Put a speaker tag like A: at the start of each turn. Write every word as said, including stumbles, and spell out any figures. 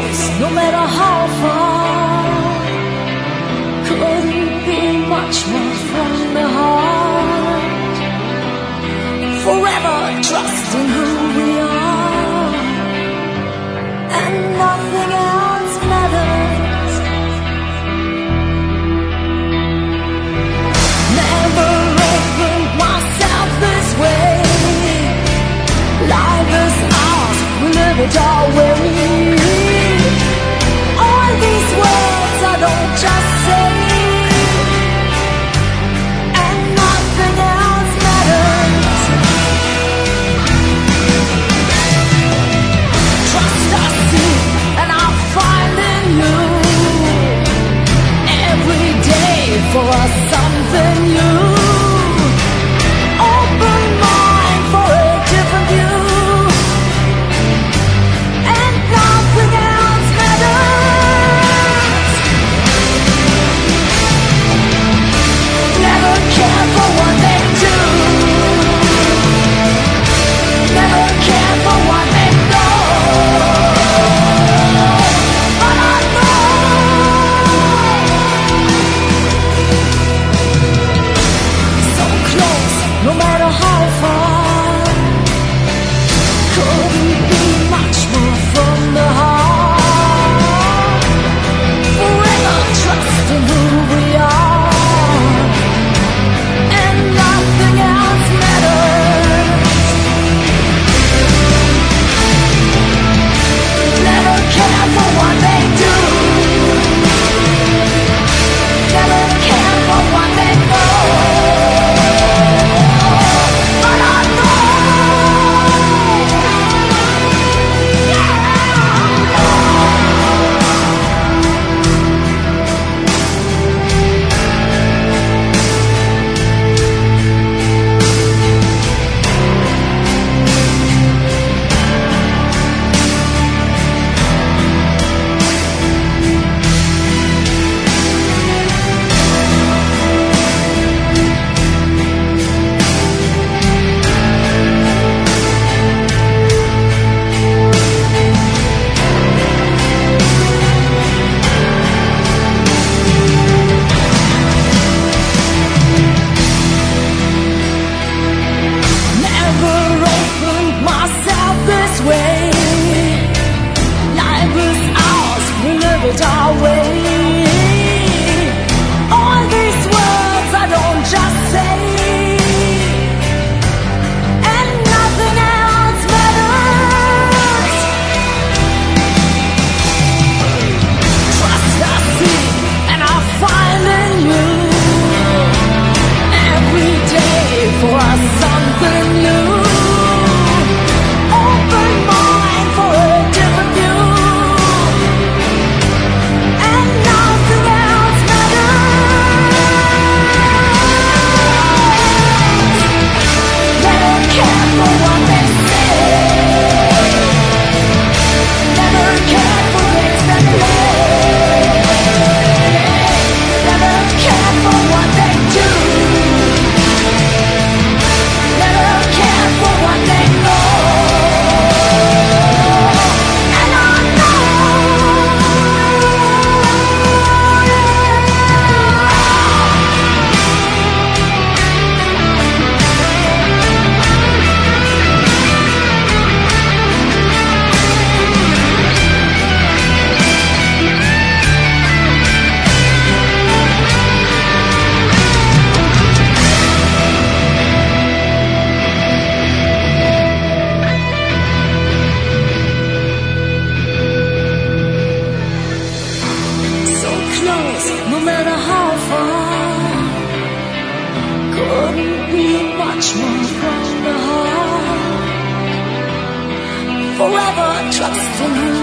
A: close, no matter how far. Couldn't be much more from the heart. Forever trusting who we are, and nothing else matters. Never opened myself this way. Life is ours, we live it our way. All these words I don't just say, and nothing else matters. Trust I see, and I find in you every day for us something new. Open mind for a different view, and nothing else matters. Never care for what they do, never care for what they know, but I know so close, no matter how far. Couldn't be much more from the heart. Forever trusting who we are, and nothing else matters. Never care for what they do, never care for what they know, but I know, never opened myself this way. Life is ours, we live it our way. All these words I don't just say, and nothing else matters. Trust I see, and I find in you every day for us something new. Open mind for a different view, and nothing else matters. Never care for what they say, never care for things that play, never care for what they do, never care for what they know, and I know. So close, no matter how far. Couldn't be much more from the heart. Forever trusting who